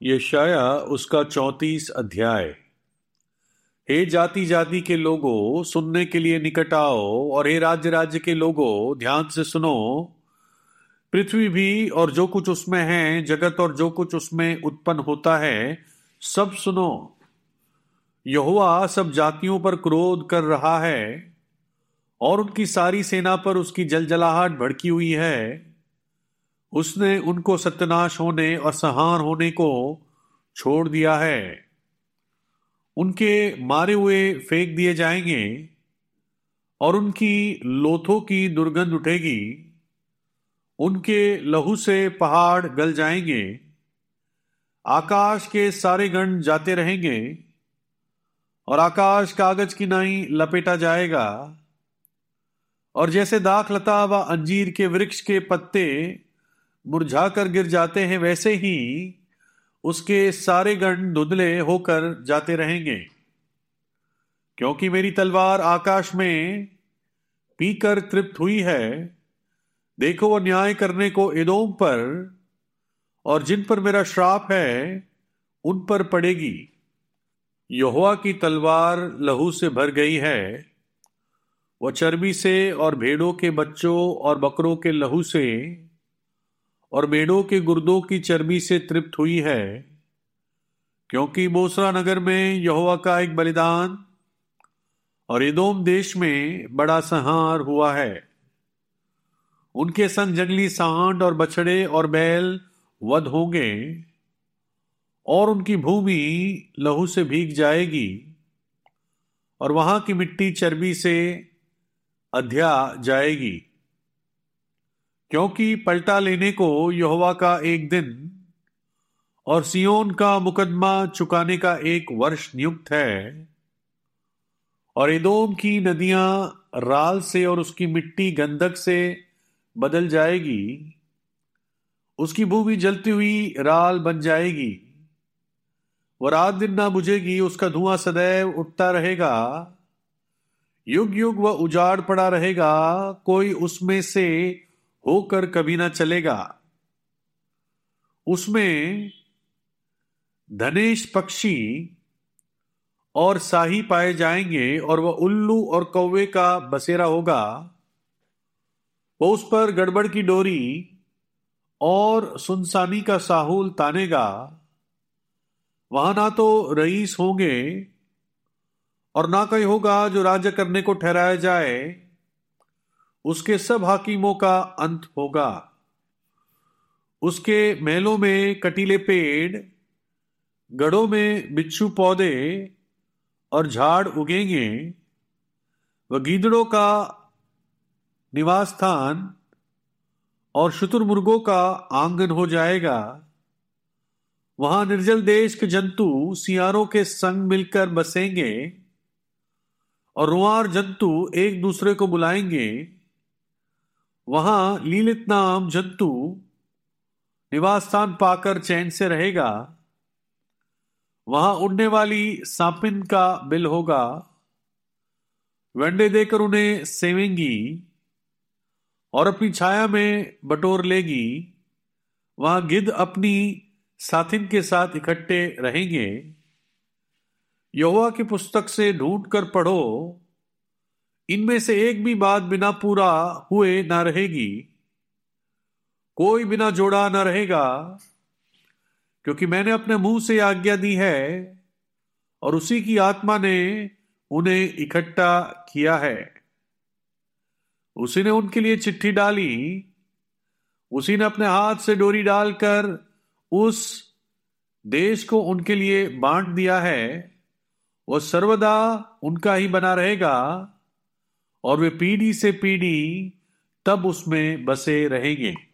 यशाया उसका 34 अध्याय। हे जाति जाति के लोगों, सुनने के लिए निकट आओ, और हे राज्य राज्य के लोगों, ध्यान से सुनो। पृथ्वी भी और जो कुछ उसमें है, जगत और जो कुछ उसमें उत्पन्न होता है, सब सुनो। यहोवा सब जातियों पर क्रोध कर रहा है, और उनकी सारी सेना पर उसकी जलजलाहट भड़की हुई है। उसने उनको सत्यानाश होने और संहार होने को छोड़ दिया है। उनके मारे हुए फेंक दिए जाएंगे, और उनकी लोथों की दुर्गंध उठेगी। उनके लहू से पहाड़ गल जाएंगे। आकाश के सारे गण जाते रहेंगे, और आकाश कागज की नाई लपेटा जाएगा। और जैसे दाखलता व अंजीर के वृक्ष के पत्ते मुरझाकर गिर जाते हैं, वैसे ही उसके सारे गण धुंधले होकर जाते रहेंगे। क्योंकि मेरी तलवार आकाश में पीकर तृप्त हुई है। देखो, वह न्याय करने को एदोम पर और जिन पर मेरा श्राप है उन पर पड़ेगी। यहोवा की तलवार लहू से भर गई है। वह चर्बी से और भेड़ों के बच्चों और बकरों के लहू से और मेढ़ों के गुर्दों की चर्बी से तृप्त हुई है। क्योंकि बोसरा नगर में यहोवा का एक बलिदान और एदोम देश में बड़ा संहार हुआ है। उनके संग जंगली सांड और बछड़े और बैल वध होंगे, और उनकी भूमि लहू से भीग जाएगी, और वहां की मिट्टी चर्बी से अध्या जाएगी। क्योंकि पलटा लेने को यहोवा का एक दिन और सियोन का मुकदमा चुकाने का एक वर्ष नियुक्त है। और एदोम की नदियां राल से और उसकी मिट्टी गंधक से बदल जाएगी। उसकी भूमि जलती हुई राल बन जाएगी। वह रात दिन ना बुझेगी, उसका धुआं सदैव उठता रहेगा। युग युग वह उजाड़ पड़ा रहेगा, कोई उसमें से होकर कभी ना चलेगा। उसमें धनेश पक्षी और साही पाए जाएंगे, और वह उल्लू और कौवे का बसेरा होगा। वह उस पर गड़बड़ की डोरी और सुनसानी का साहुल तानेगा। वहां ना तो रईस होंगे, और ना कोई होगा जो राज्य करने को ठहराया जाए। उसके सब हाकिमों का अंत होगा। उसके महलों में कटीले पेड़, गढ़ों में बिच्छू पौधे और झाड़ उगेंगे। वह गीदड़ों का निवास स्थान और शुतुरमुर्गों का आंगन हो जाएगा। वहां निर्जल देश के जंतु सियारों के संग मिलकर बसेंगे, और रुआर जंतु एक दूसरे को बुलाएंगे। वहां लीलित नाम जंतु निवास स्थान पाकर चैन से रहेगा। वहां उड़ने वाली सांपिन का बिल होगा। वे अंडे देकर उन्हें सेवेंगी और अपनी छाया में बटोर लेगी। वहां गिद्ध अपनी साथिन के साथ इकट्ठे रहेंगे। यहोवा की पुस्तक से ढूंढ कर पढ़ो, इनमें से एक भी बात बिना पूरा हुए ना रहेगी। कोई बिना जोड़ा ना रहेगा, क्योंकि मैंने अपने मुंह से आज्ञा दी है, और उसी की आत्मा ने उन्हें इकट्ठा किया है। उसी ने उनके लिए चिट्ठी डाली। उसी ने अपने हाथ से डोरी डालकर उस देश को उनके लिए बांट दिया है। वह सर्वदा उनका ही बना रहेगा, और वे पीढ़ी से पीढ़ी तब उसमें बसे रहेंगे।